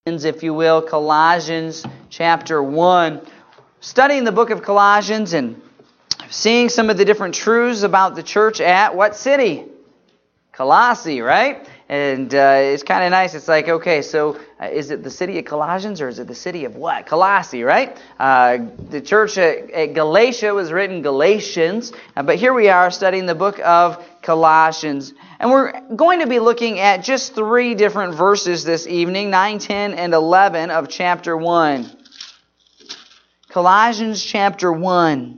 If you will, Colossians chapter 1. Studying the book of Colossians and seeing some of the different truths about the church at what city? Colossae, right? And it's kind of nice. It's like, okay, so is it the city of Colossians or is it the city of what? Colossae, right? The church at Galatia was written Galatians, but here we are studying the book of Colossians. And we're going to be looking at just 3 different verses this evening, 9, 10, and 11 of chapter 1. Colossians chapter 1.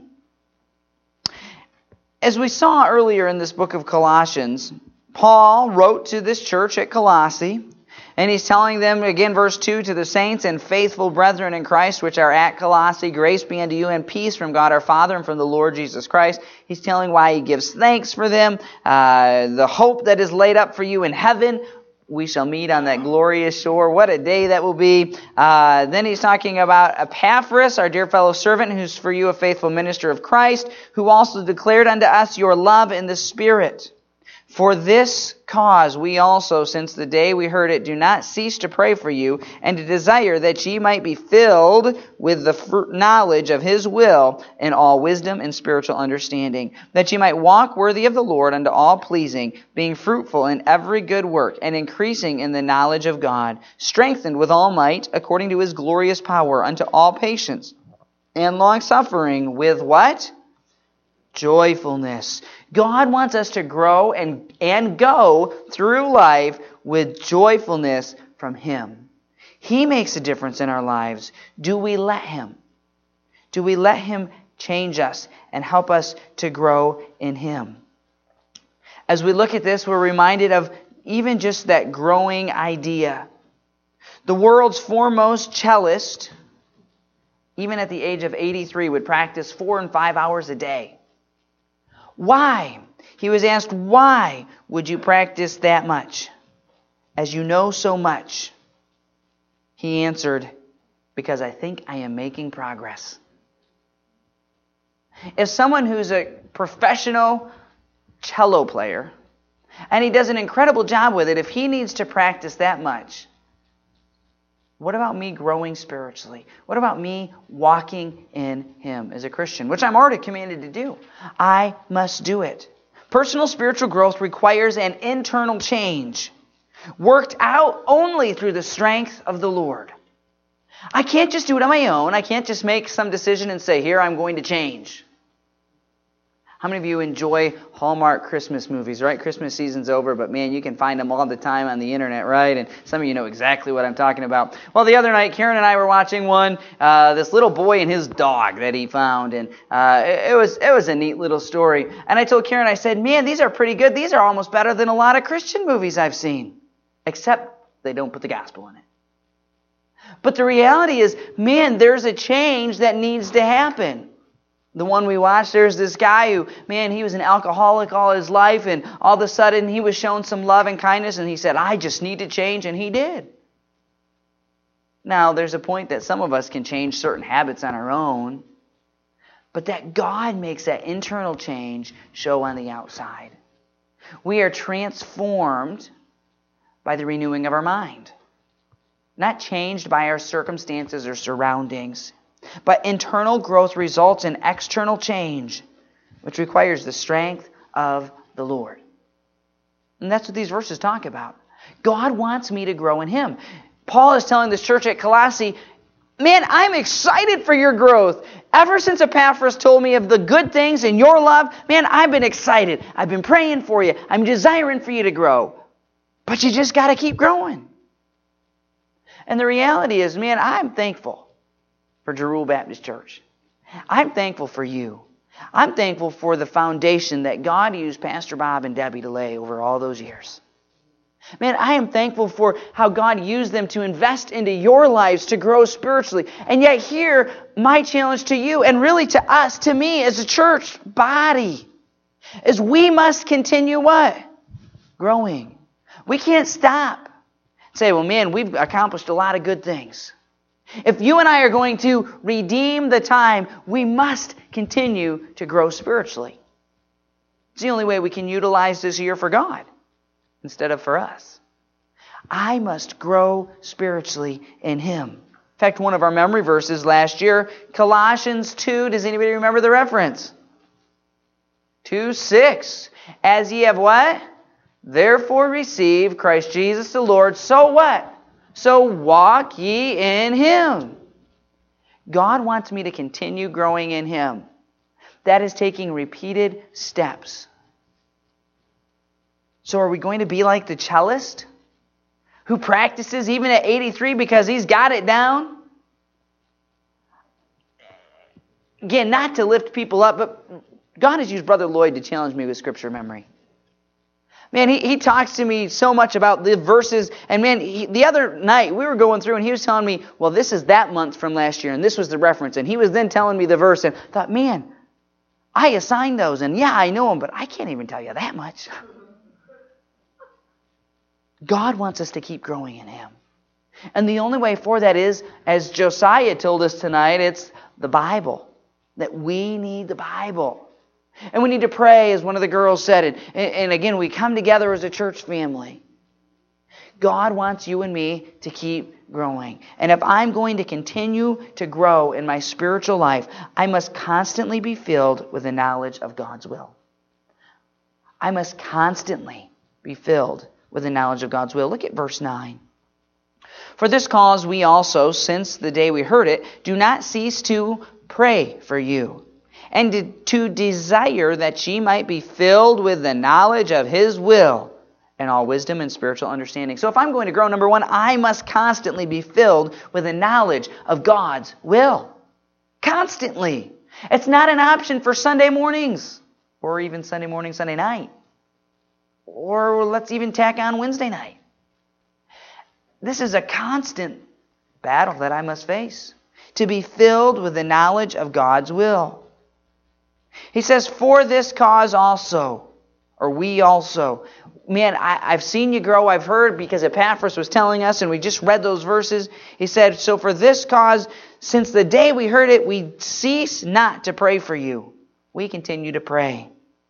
As we saw earlier in this book of Colossians, Paul wrote to this church at Colossae, and he's telling them, again, verse 2, to the saints and faithful brethren in Christ which are at Colossae, grace be unto you and peace from God our Father and from the Lord Jesus Christ. He's telling why he gives thanks for them, the hope that is laid up for you in heaven. We shall meet on that glorious shore. What a day that will be. Then he's talking about Epaphras, our dear fellow servant, who's for you a faithful minister of Christ, who also declared unto us your love in the Spirit. For this cause we also, since the day we heard it, do not cease to pray for you, and to desire that ye might be filled with the knowledge of His will in all wisdom and spiritual understanding, that ye might walk worthy of the Lord unto all pleasing, being fruitful in every good work, and increasing in the knowledge of God, strengthened with all might, according to His glorious power, unto all patience, and long-suffering with what? Joyfulness. God wants us to grow and go through life with joyfulness from Him. He makes a difference in our lives. Do we let Him? Do we let Him change us and help us to grow in Him? As we look at this, we're reminded of even just that growing idea. The world's foremost cellist, even at the age of 83, would practice 4 and 5 hours a day. Why? He was asked, why would you practice that much, as you know so much? He answered, because I think I am making progress. If someone who's a professional cello player, and he does an incredible job with it, if he needs to practice that much, what about me growing spiritually? What about me walking in Him as a Christian, which I'm already commanded to do? I must do it. Personal spiritual growth requires an internal change, worked out only through the strength of the Lord. I can't just do it on my own. I can't just make some decision and say, here, I'm going to change. How many of you enjoy Hallmark Christmas movies, right? Christmas season's over, but man, you can find them all the time on the internet, right? And some of you know exactly what I'm talking about. Well, the other night, Karen and I were watching one, this little boy and his dog that he found, and it was a neat little story. And I told Karen, I said, man, these are pretty good. These are almost better than a lot of Christian movies I've seen, except they don't put the gospel in it. But the reality is, man, there's a change that needs to happen. The one we watched, there's this guy who, man, he was an alcoholic all his life, and all of a sudden he was shown some love and kindness, and he said, I just need to change, and he did. Now, there's a point that some of us can change certain habits on our own, but that God makes that internal change show on the outside. We are transformed by the renewing of our mind, not changed by our circumstances or surroundings. But internal growth results in external change, which requires the strength of the Lord. And that's what these verses talk about. God wants me to grow in Him. Paul is telling this church at Colossae, man, I'm excited for your growth. Ever since Epaphras told me of the good things in your love, man, I've been excited. I've been praying for you. I'm desiring for you to grow. But you just got to keep growing. And the reality is, man, I'm thankful for Jeruel Baptist Church. I'm thankful for you. I'm thankful for the foundation that God used Pastor Bob and Debbie to lay over all those years. Man, I am thankful for how God used them to invest into your lives to grow spiritually. And yet here, my challenge to you, and really to us, to me as a church body, is we must continue what? Growing. We can't stop. Say, well, man, we've accomplished a lot of good things. If you and I are going to redeem the time, we must continue to grow spiritually. It's the only way we can utilize this year for God instead of for us. I must grow spiritually in Him. In fact, one of our memory verses last year, Colossians 2, does anybody remember the reference? 2:6. As ye have what? Therefore receive Christ Jesus the Lord. So what? So walk ye in Him. God wants me to continue growing in Him. That is taking repeated steps. So are we going to be like the cellist who practices even at 83 because he's got it down? Again, not to lift people up, but God has used Brother Lloyd to challenge me with scripture memory. Man, he talks to me so much about the verses. And man, the other night we were going through and he was telling me, well, this is that month from last year. And this was the reference. And he was then telling me the verse. And I thought, man, I assigned those. And yeah, I know them, but I can't even tell you that much. God wants us to keep growing in Him. And the only way for that is, as Josiah told us tonight, it's the Bible. That we need the Bible. And we need to pray, as one of the girls said. And again, we come together as a church family. God wants you and me to keep growing. And if I'm going to continue to grow in my spiritual life, I must constantly be filled with the knowledge of God's will. I must constantly be filled with the knowledge of God's will. Look at verse 9. For this cause we also, since the day we heard it, do not cease to pray for you, and to desire that ye might be filled with the knowledge of His will and all wisdom and spiritual understanding. So if I'm going to grow, number one, I must constantly be filled with the knowledge of God's will. Constantly. It's not an option for Sunday mornings, or even Sunday morning, Sunday night. Or let's even tack on Wednesday night. This is a constant battle that I must face. To be filled with the knowledge of God's will. He says, for this cause also, or we also. Man, I've seen you grow, I've heard, because Epaphras was telling us, and we just read those verses. He said, so for this cause, since the day we heard it, we cease not to pray for you. We continue to pray.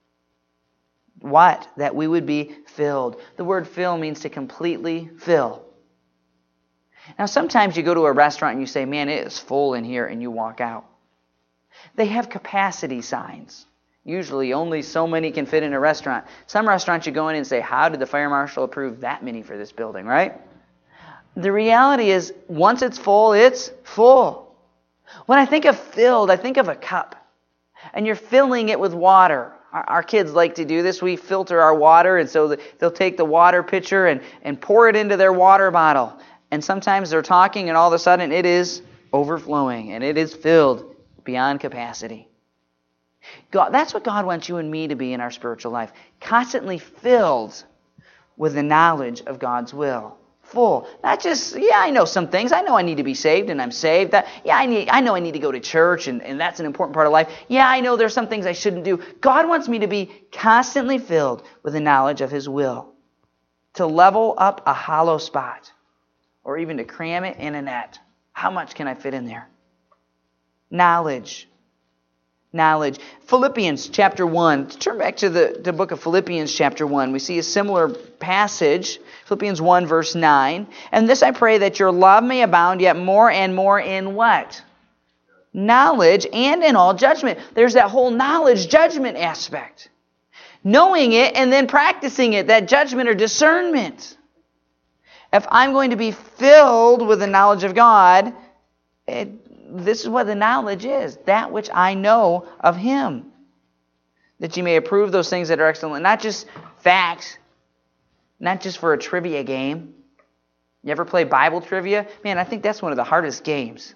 What? That we would be filled. The word fill means to completely fill. Now, sometimes you go to a restaurant and you say, man, it is full in here, and you walk out. They have capacity signs. Usually only so many can fit in a restaurant. Some restaurants you go in and say, how did the fire marshal approve that many for this building, right? The reality is, once it's full, it's full. When I think of filled, I think of a cup. And you're filling it with water. Our kids like to do this. We filter our water, and so they'll take the water pitcher and pour it into their water bottle. And sometimes they're talking, and all of a sudden it is overflowing, and it is filled beyond capacity. God, that's what God wants you and me to be in our spiritual life. Constantly filled with the knowledge of God's will. Full. Not just, yeah, I know some things. I know I need to be saved, and I'm saved. I know I need to go to church, and that's an important part of life. Yeah, I know there's some things I shouldn't do. God wants me to be constantly filled with the knowledge of His will. To level up a hollow spot. Or even to cram it in a net. How much can I fit in there? Knowledge. Philippians chapter 1. Turn back to the book of Philippians chapter 1. We see a similar passage. Philippians 1 verse 9. And this I pray that your love may abound yet more and more in what? Knowledge and in all judgment. There's that whole knowledge judgment aspect. Knowing it and then practicing it. That judgment or discernment. If I'm going to be filled with the knowledge of God, this is what the knowledge is. That which I know of Him. That you may approve those things that are excellent. Not just facts. Not just for a trivia game. You ever play Bible trivia? Man, I think that's one of the hardest games.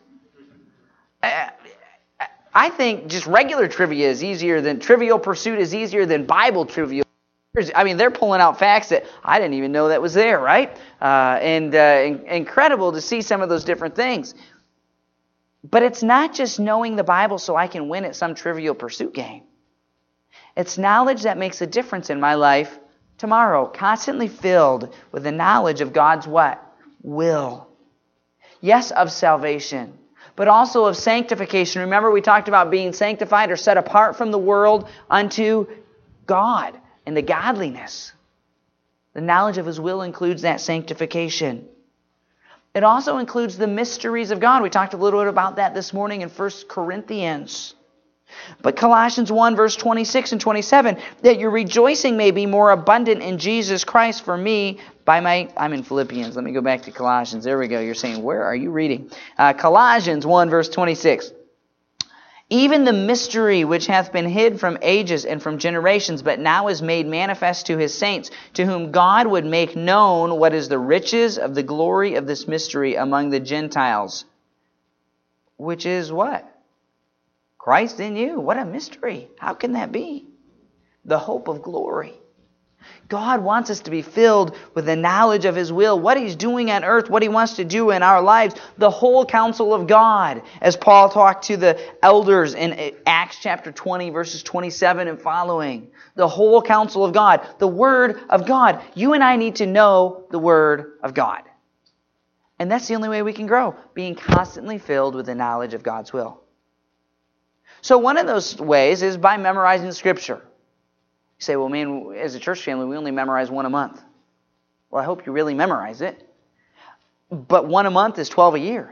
I think just regular trivia is easier than Trivial Pursuit is easier than Bible trivia. I mean, they're pulling out facts that I didn't even know that was there, right? And incredible to see some of those different things. But it's not just knowing the Bible so I can win at some Trivial Pursuit game. It's knowledge that makes a difference in my life tomorrow. Constantly filled with the knowledge of God's what? Will. Yes, of salvation. But also of sanctification. Remember we talked about being sanctified or set apart from the world unto God. And the godliness The knowledge of His will includes that sanctification. It also includes the mysteries of God. We talked a little bit about that this morning in 1 Corinthians. But Colossians 1, verse 26 and 27, that your rejoicing may be more abundant in Jesus Christ for me I'm in Philippians. Let me go back to Colossians. There we go. You're saying, where are you reading? Colossians 1, verse 26. Even the mystery which hath been hid from ages and from generations, but now is made manifest to His saints, to whom God would make known what is the riches of the glory of this mystery among the Gentiles. Which is what? Christ in you. What a mystery. How can that be? The hope of glory. God wants us to be filled with the knowledge of His will, what He's doing on earth, what He wants to do in our lives, the whole counsel of God, as Paul talked to the elders in Acts chapter 20, verses 27 and following. The whole counsel of God, the Word of God. You and I need to know the Word of God. And that's the only way we can grow, being constantly filled with the knowledge of God's will. So one of those ways is by memorizing Scripture. You say, well, man, as a church family, we only memorize one a month. Well, I hope you really memorize it. But one a month is 12 a year.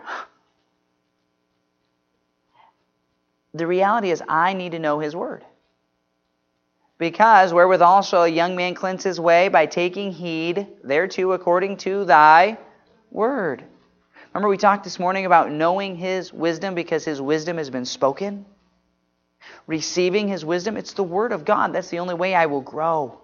The reality is I need to know His Word. Because wherewithal shall a young man cleanse his way by taking heed thereto according to Thy Word. Remember we talked this morning about knowing His wisdom because His wisdom has been spoken? Receiving His wisdom, it's the Word of God. That's the only way I will grow.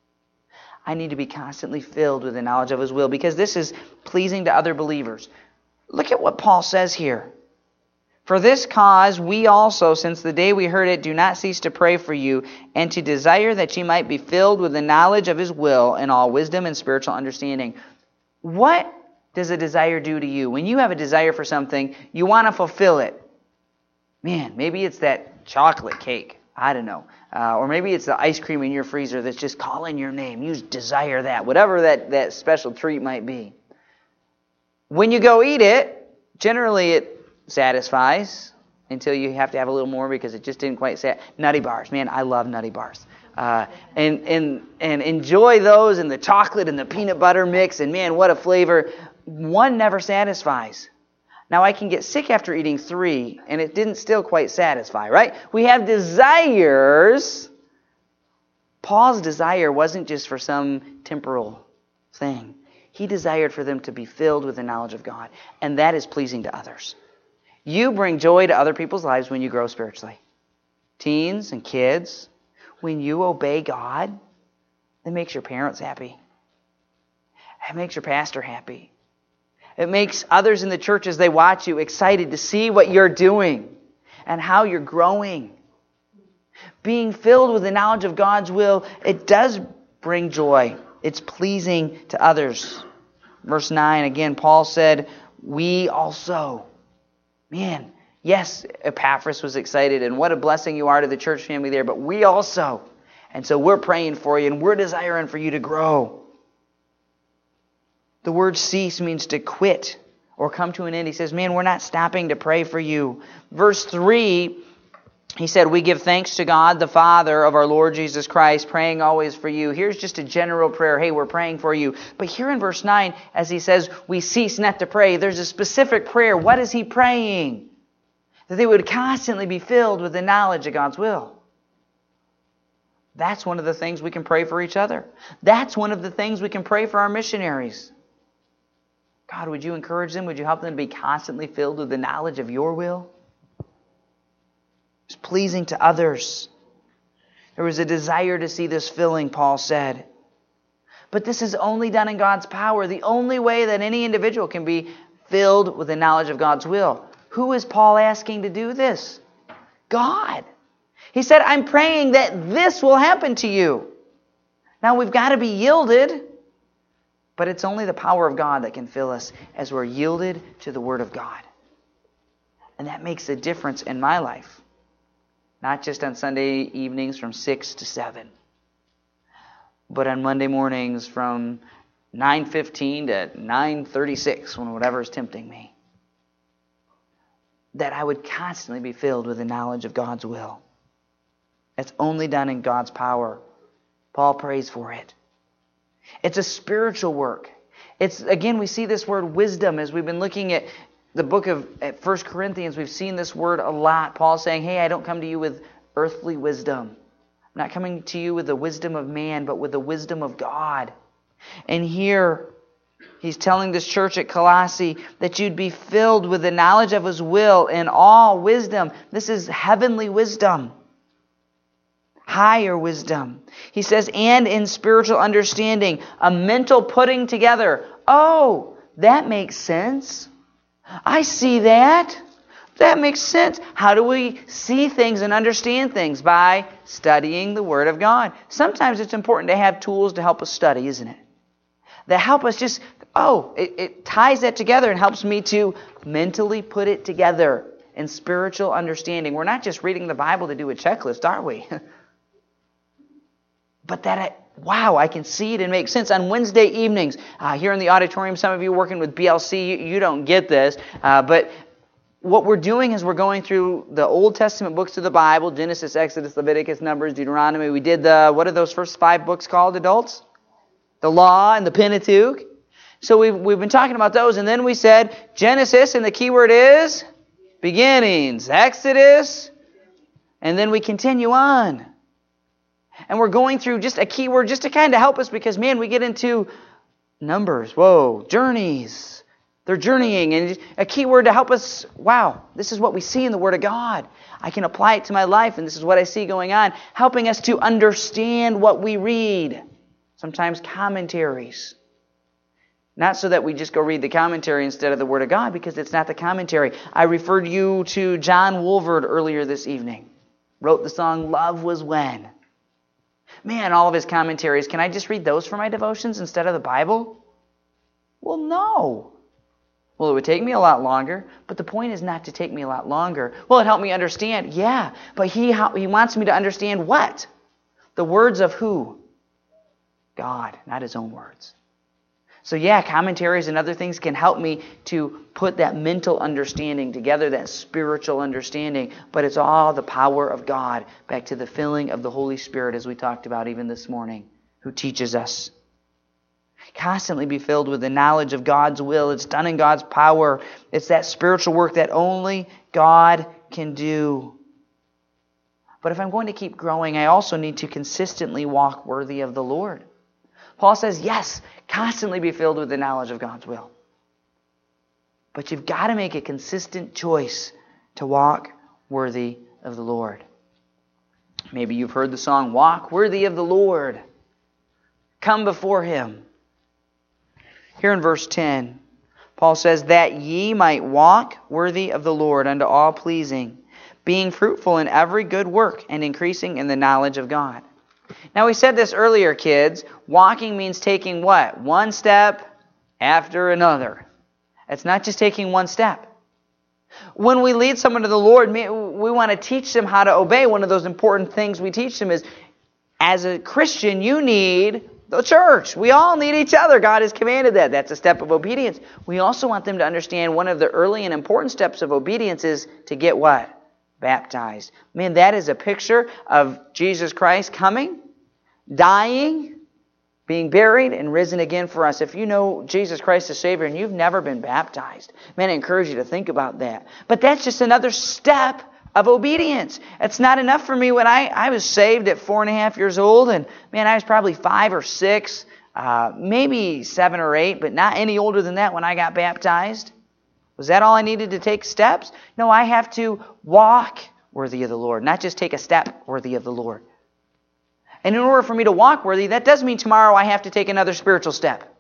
I need to be constantly filled with the knowledge of His will because this is pleasing to other believers. Look at what Paul says here. For this cause we also, since the day we heard it, do not cease to pray for you and to desire that ye might be filled with the knowledge of His will in all wisdom and spiritual understanding. What does a desire do to you? When you have a desire for something, you want to fulfill it. Man, maybe it's that chocolate cake. I don't know. Or maybe it's the ice cream in your freezer that's just calling your name. You desire that. Whatever that special treat might be. When you go eat it, generally it satisfies until you have to have a little more because it just didn't quite satisfy. Nutty bars. Man, I love Nutty bars. And enjoy those and the chocolate and the peanut butter mix. And man, what a flavor. One never satisfies. Now, I can get sick after eating 3, and it didn't still quite satisfy, right? We have desires. Paul's desire wasn't just for some temporal thing. He desired for them to be filled with the knowledge of God, and that is pleasing to others. You bring joy to other people's lives when you grow spiritually. Teens and kids, when you obey God, it makes your parents happy. It makes your pastor happy. It makes others in the church as they watch you excited to see what you're doing and how you're growing. Being filled with the knowledge of God's will, it does bring joy. It's pleasing to others. Verse 9, again, Paul said, we also. Man, yes, Epaphras was excited, and what a blessing you are to the church family there, but we also. And so we're praying for you, and we're desiring for you to grow. The word cease means to quit or come to an end. He says, man, we're not stopping to pray for you. Verse 3, he said, we give thanks to God, the Father of our Lord Jesus Christ, praying always for you. Here's just a general prayer. Hey, we're praying for you. But here in verse 9, as he says, we cease not to pray, there's a specific prayer. What is he praying? That they would constantly be filled with the knowledge of God's will. That's one of the things we can pray for each other. That's one of the things we can pray for our missionaries. God, would you encourage them? Would you help them be constantly filled with the knowledge of your will? It's pleasing to others. There was a desire to see this filling, Paul said. But this is only done in God's power. The only way that any individual can be filled with the knowledge of God's will. Who is Paul asking to do this? God. He said, I'm praying that this will happen to you. Now we've got to be yielded. But it's only the power of God that can fill us as we're yielded to the Word of God. And that makes a difference in my life. Not just on Sunday evenings from 6 to 7. But on Monday mornings from 9:15 to 9:36, when whatever is tempting me. That I would constantly be filled with the knowledge of God's will. It's only done in God's power. Paul prays for it. It's a spiritual work. Again, we see this word wisdom as we've been looking at the book of 1 Corinthians. We've seen this word a lot. Paul's saying, hey, I don't come to you with earthly wisdom. I'm not coming to you with the wisdom of man, but with the wisdom of God. And here, he's telling this church at Colossae that you'd be filled with the knowledge of His will and all wisdom. This is heavenly wisdom. Higher wisdom. He says, and in spiritual understanding, a mental putting together. Oh, that makes sense. I see that. That makes sense. How do we see things and understand things? By studying the Word of God. Sometimes it's important to have tools to help us study, isn't it? That help us just, it ties that together and helps me to mentally put it together in spiritual understanding. We're not just reading the Bible to do a checklist, are we? But I can see it and make sense. On Wednesday evenings, here in the auditorium, some of you working with BLC, you don't get this, but what we're doing is we're going through the Old Testament books of the Bible, Genesis, Exodus, Leviticus, Numbers, Deuteronomy. We did what are those first 5 books called, adults? The Law and the Pentateuch. So we've been talking about those, and then we said Genesis, and the key word is beginnings. Exodus, and then we continue on. And we're going through just a key word just to kind of help us because, man, we get into Numbers. Whoa, journeys. They're journeying, and a key word to help us, wow, this is what we see in the Word of God. I can apply it to my life, and this is what I see going on, helping us to understand what we read. Sometimes commentaries. Not so that we just go read the commentary instead of the Word of God, because it's not the commentary. I referred you to John Wolford earlier this evening. Wrote the song, Love Was When. Man, all of his commentaries, can I just read those for my devotions instead of the Bible? Well, no. Well, it would take me a lot longer, but the point is not to take me a lot longer. Well, it helped me understand, yeah, but he wants me to understand what? The words of who? God, not his own words. So yeah, commentaries and other things can help me to put that mental understanding together, that spiritual understanding, but it's all the power of God, back to the filling of the Holy Spirit as we talked about even this morning, who teaches us. Constantly be filled with the knowledge of God's will. It's done in God's power. It's that spiritual work that only God can do. But if I'm going to keep growing, I also need to consistently walk worthy of the Lord. Paul says, yes, constantly be filled with the knowledge of God's will. But you've got to make a consistent choice to walk worthy of the Lord. Maybe you've heard the song, Walk Worthy of the Lord. Come before Him. Here in verse 10, Paul says, that ye might walk worthy of the Lord unto all pleasing, being fruitful in every good work and increasing in the knowledge of God. Now we said this earlier, kids. Walking means taking what? One step after another. It's not just taking one step. When we lead someone to the Lord, we want to teach them how to obey. One of those important things we teach them is, as a Christian, you need the church. We all need each other. God has commanded that. That's a step of obedience. We also want them to understand one of the early and important steps of obedience is to get what? Baptized. Man, that is a picture of Jesus Christ coming, dying, being buried, and risen again for us. If you know Jesus Christ as Savior and you've never been baptized, man, I encourage you to think about that. But that's just another step of obedience. It's not enough for me when I was saved at 4.5 years old, and man, I was probably 5 or 6, maybe 7 or 8, but not any older than that when I got baptized. Was that all I needed to take steps? No, I have to walk worthy of the Lord, not just take a step worthy of the Lord. And in order for me to walk worthy, that does mean tomorrow I have to take another spiritual step.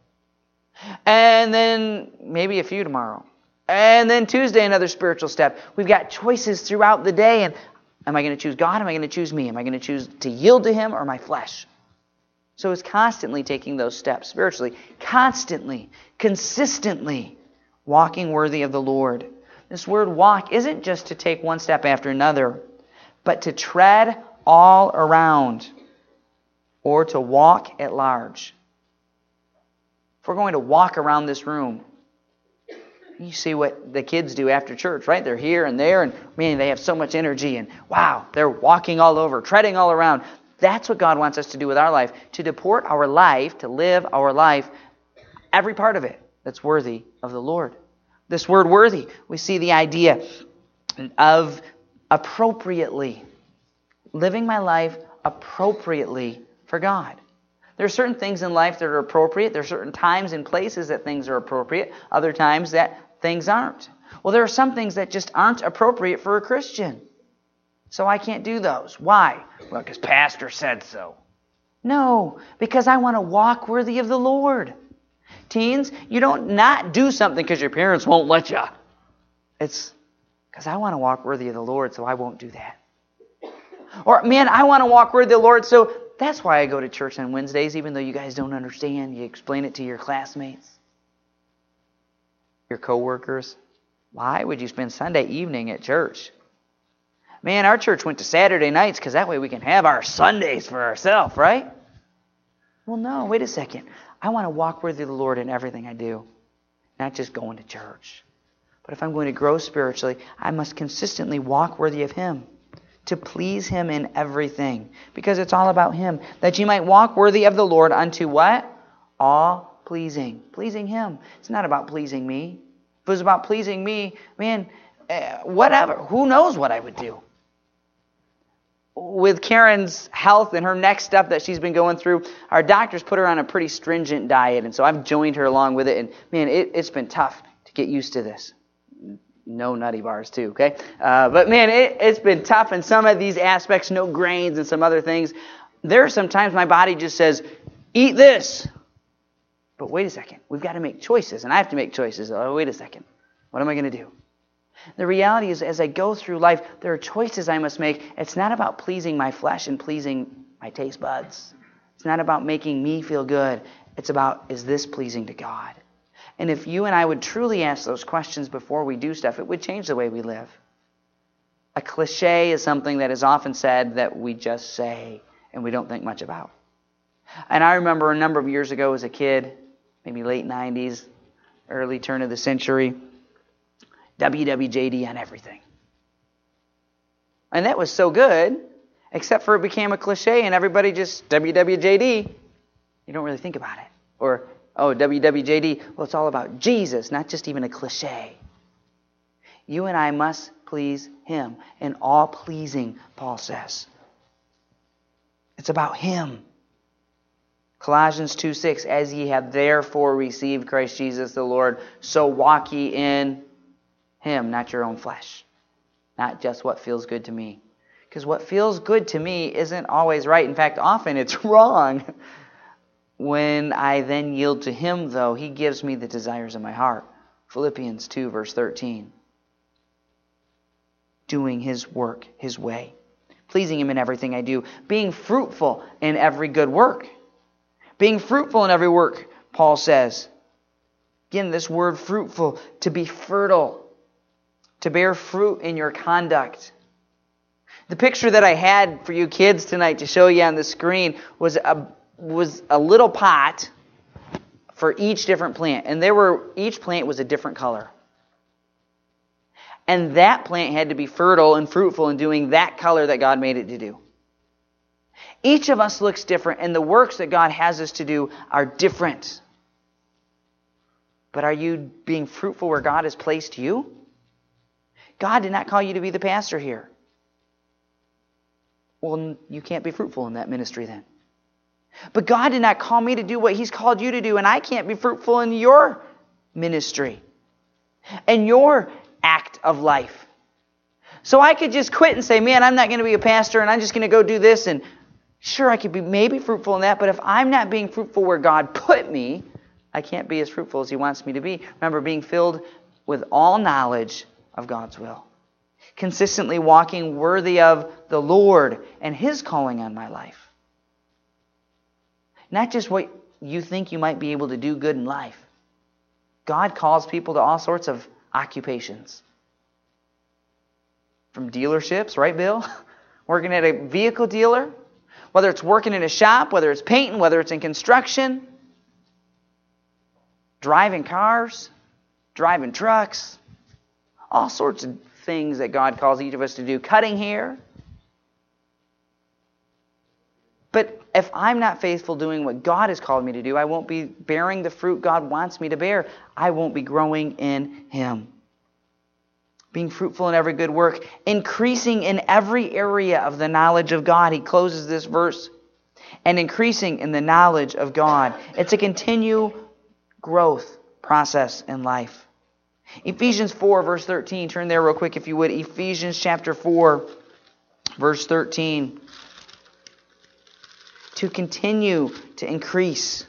And then maybe a few tomorrow. And then Tuesday, another spiritual step. We've got choices throughout the day. And am I going to choose God? Am I going to choose me? Am I going to choose to yield to Him or my flesh? So it's constantly taking those steps spiritually. Constantly, consistently walking worthy of the Lord. This word walk isn't just to take one step after another, but to tread all around or to walk at large. If we're going to walk around this room, you see what the kids do after church, right? They're here and there, and man, they have so much energy, and wow, they're walking all over, treading all around. That's what God wants us to do with our life, to deport our life, to live our life, every part of it that's worthy of the Lord. This word worthy, we see the idea of appropriately, living my life appropriately for God. There are certain things in life that are appropriate. There are certain times and places that things are appropriate. Other times that things aren't. Well, there are some things that just aren't appropriate for a Christian. So I can't do those. Why? Well, because Pastor said so. No, because I want to walk worthy of the Lord. Teens, you don't not do something because your parents won't let you. It's because I want to walk worthy of the Lord, so I won't do that. Or, man, I want to walk worthy of the Lord, so that's why I go to church on Wednesdays, even though you guys don't understand. You explain it to your classmates, your coworkers. Why would you spend Sunday evening at church? Man, our church went to Saturday nights because that way we can have our Sundays for ourselves, right? Well, no, wait a second. I want to walk worthy of the Lord in everything I do, not just going to church. But if I'm going to grow spiritually, I must consistently walk worthy of Him, to please Him in everything, because it's all about Him. That you might walk worthy of the Lord unto what? All pleasing. Pleasing Him. It's not about pleasing me. If it was about pleasing me, man, whatever. Who knows what I would do? With Karen's health and her next step that she's been going through, our doctors put her on a pretty stringent diet, and so I've joined her along with it, and man, it's been tough to get used to this. No nutty bars too, okay? But man, it's been tough in some of these aspects, no grains and some other things. There are some times my body just says, eat this. But wait a second, we've got to make choices, and I have to make choices. Oh, wait a second, what am I going to do? The reality is, as I go through life, there are choices I must make. It's not about pleasing my flesh and pleasing my taste buds. It's not about making me feel good. It's about, is this pleasing to God? And if you and I would truly ask those questions before we do stuff, it would change the way we live. A cliche is something that is often said that we just say and we don't think much about. And I remember a number of years ago as a kid, maybe late 90s, early turn of the century, WWJD on everything. And that was so good, except for it became a cliche and everybody just WWJD. You don't really think about it. Or, oh, WWJD, well, it's all about Jesus, not just even a cliche. You and I must please Him. And all pleasing, Paul says. It's about Him. Colossians 2:6, as ye have therefore received Christ Jesus the Lord, so walk ye in Him, not your own flesh. Not just what feels good to me. Because what feels good to me isn't always right. In fact, often it's wrong. When I then yield to Him, though, He gives me the desires of my heart. Philippians 2, verse 13. Doing His work, His way. Pleasing Him in everything I do. Being fruitful in every good work. Being fruitful in every work, Paul says. Again, this word fruitful, to be fertile. To bear fruit in your conduct. The picture that I had for you kids tonight to show you on the screen was a little pot for each different plant. And each plant was a different color. And that plant had to be fertile and fruitful in doing that color that God made it to do. Each of us looks different, and the works that God has us to do are different. But are you being fruitful where God has placed you? God did not call you to be the pastor here. Well, you can't be fruitful in that ministry then. But God did not call me to do what He's called you to do, and I can't be fruitful in your ministry and your act of life. So I could just quit and say, man, I'm not going to be a pastor, and I'm just going to go do this. And sure, I could be maybe fruitful in that, but if I'm not being fruitful where God put me, I can't be as fruitful as He wants me to be. Remember, being filled with all knowledge of God's will. Consistently walking worthy of the Lord and His calling on my life. Not just what you think you might be able to do good in life. God calls people to all sorts of occupations. From dealerships, right, Bill? Working at a vehicle dealer. Whether it's working in a shop, whether it's painting, whether it's in construction. Driving cars. Driving trucks. All sorts of things that God calls each of us to do. Cutting hair. But if I'm not faithful doing what God has called me to do, I won't be bearing the fruit God wants me to bear. I won't be growing in Him. Being fruitful in every good work, increasing in every area of the knowledge of God. He closes this verse. And increasing in the knowledge of God. It's a continual growth process in life. Ephesians 4, verse 13. Turn there real quick if you would. Ephesians chapter 4, verse 13. To continue to increase.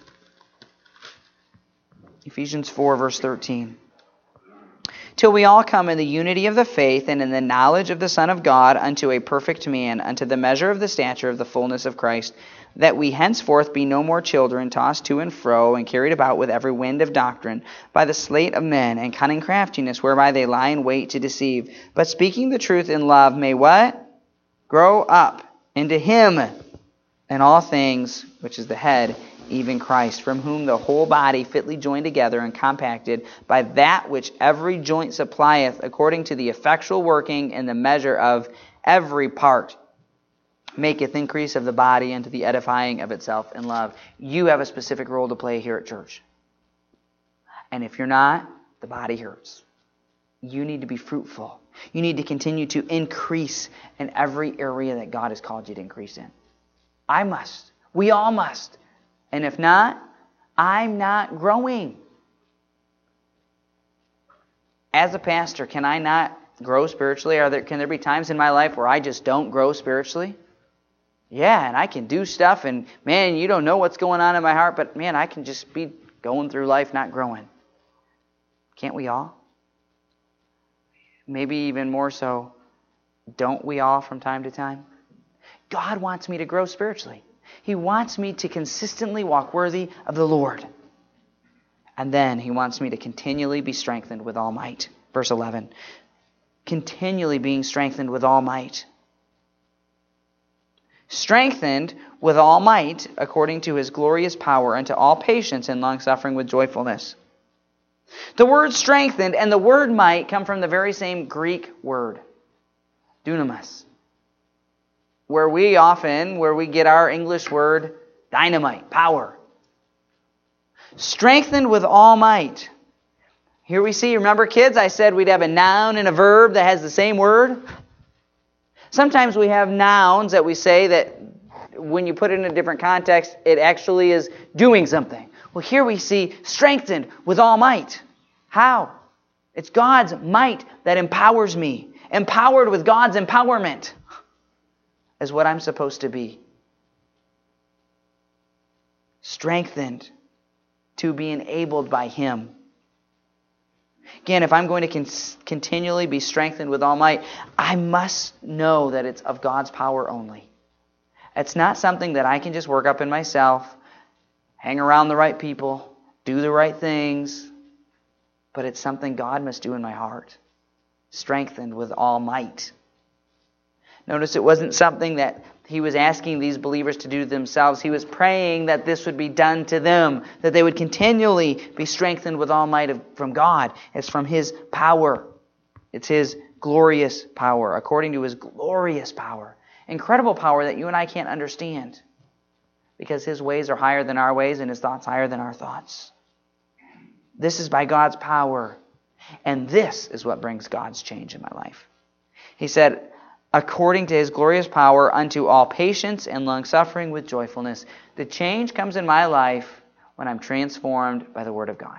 Ephesians 4, verse 13. Till we all come in the unity of the faith and in the knowledge of the Son of God, unto a perfect man, unto the measure of the stature of the fullness of Christ, that we henceforth be no more children, tossed to and fro, and carried about with every wind of doctrine, by the sleight of men, and cunning craftiness, whereby they lie in wait to deceive. But speaking the truth in love may what? Grow up into Him in all things, which is the head, even Christ, from whom the whole body fitly joined together and compacted by that which every joint supplieth, according to the effectual working in the measure of every part, maketh increase of the body unto the edifying of itself in love. You have a specific role to play here at church. And if you're not, the body hurts. You need to be fruitful. You need to continue to increase in every area that God has called you to increase in. I must. We all must. And if not, I'm not growing. As a pastor, can I not grow spiritually? Can there be times in my life where I just don't grow spiritually? Yeah, and I can do stuff, and man, you don't know what's going on in my heart, but man, I can just be going through life not growing. Can't we all? Maybe even more so, don't we all from time to time? God wants me to grow spiritually. He wants me to consistently walk worthy of the Lord. And then He wants me to continually be strengthened with all might. Verse 11. Continually being strengthened with all might. Strengthened with all might, according to His glorious power, unto all patience and long-suffering with joyfulness. The word strengthened and the word might come from the very same Greek word, dunamis, where we get our English word dynamite, power. Strengthened with all might. Here we see, remember kids, I said we'd have a noun and a verb that has the same word. Sometimes we have nouns that we say that when you put it in a different context, it actually is doing something. Well, here we see strengthened with all might. How? It's God's might that empowers me. Empowered with God's empowerment is what I'm supposed to be. Strengthened to be enabled by Him. Again, if I'm going to continually be strengthened with all might, I must know that it's of God's power only. It's not something that I can just work up in myself, hang around the right people, do the right things, but it's something God must do in my heart. Strengthened with all might. Notice it wasn't something that He was asking these believers to do themselves. He was praying that this would be done to them, that they would continually be strengthened with all might from God. It's from His power. It's His glorious power, according to His glorious power. Incredible power that you and I can't understand, because His ways are higher than our ways and His thoughts higher than our thoughts. This is by God's power, and this is what brings God's change in my life. He said, according to His glorious power, unto all patience and long-suffering with joyfulness. The change comes in my life when I'm transformed by the Word of God.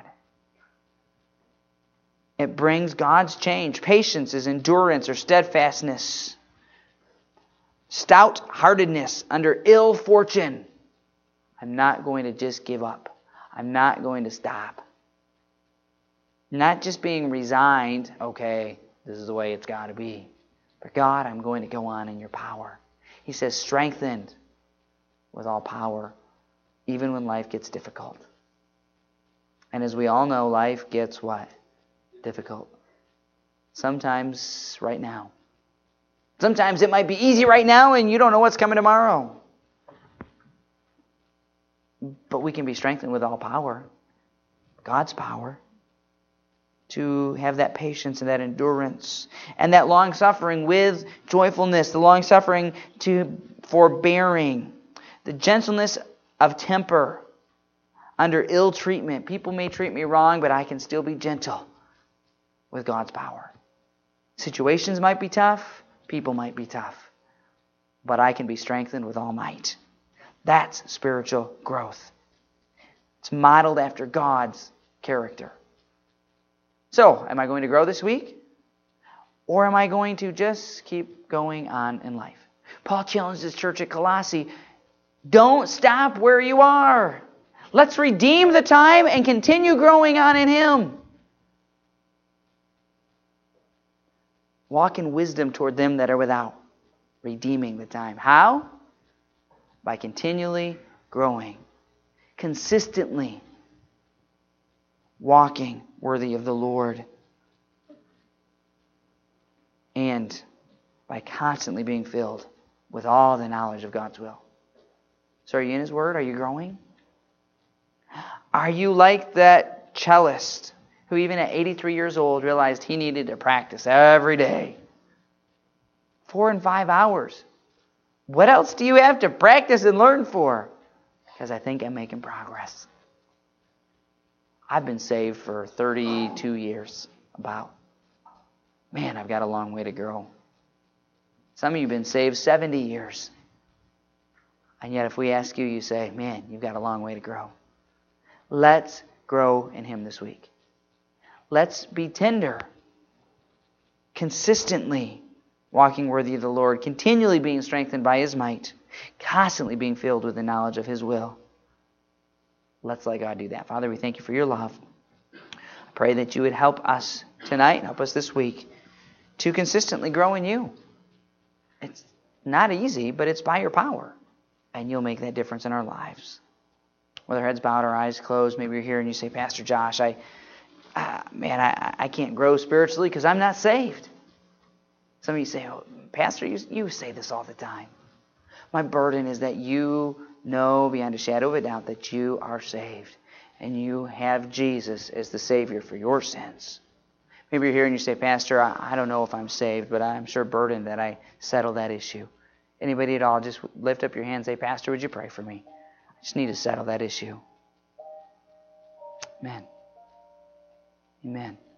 It brings God's change. Patience is endurance or steadfastness. Stout-heartedness under ill fortune. I'm not going to just give up. I'm not going to stop. Not just being resigned, okay, this is the way it's got to be. But God, I'm going to go on in your power. He says, strengthened with all power, even when life gets difficult. And as we all know, life gets what? Difficult. Sometimes right now. Sometimes it might be easy right now and you don't know what's coming tomorrow. But we can be strengthened with all power. God's power. To have that patience and that endurance and that long-suffering with joyfulness, the long-suffering to forbearing. The gentleness of temper under ill treatment. People may treat me wrong, but I can still be gentle with God's power. Situations might be tough. People might be tough. But I can be strengthened with all might. That's spiritual growth. It's modeled after God's character. So, am I going to grow this week? Or am I going to just keep going on in life? Paul challenged his church at Colossae, don't stop where you are. Let's redeem the time and continue growing on in Him. Walk in wisdom toward them that are without, redeeming the time. How? By continually growing, consistently walking worthy of the Lord, and by constantly being filled with all the knowledge of God's will. So are you in His Word? Are you growing? Are you like that cellist who even at 83 years old realized he needed to practice every day? 4 and 5 hours. What else do you have to practice and learn for? Because I think I'm making progress. I've been saved for 32 years, about. Man, I've got a long way to grow. Some of you have been saved 70 years. And yet if we ask you, you say, man, you've got a long way to grow. Let's grow in Him this week. Let's be tender, consistently walking worthy of the Lord, continually being strengthened by His might, constantly being filled with the knowledge of His will. Let's let God do that. Father, we thank You for Your love. I pray that You would help us tonight, help us this week, to consistently grow in You. It's not easy, but it's by Your power. And You'll make that difference in our lives. With our heads bowed, our eyes closed, maybe you're here and you say, Pastor Josh, I can't grow spiritually because I'm not saved. Some of you say, oh, Pastor, you say this all the time. My burden is that you know beyond a shadow of a doubt that you are saved and you have Jesus as the Savior for your sins. Maybe you're here and you say, Pastor, I don't know if I'm saved, but I'm sure burdened that I settle that issue. Anybody at all, just lift up your hand and say, Pastor, would you pray for me? I just need to settle that issue. Amen. Amen.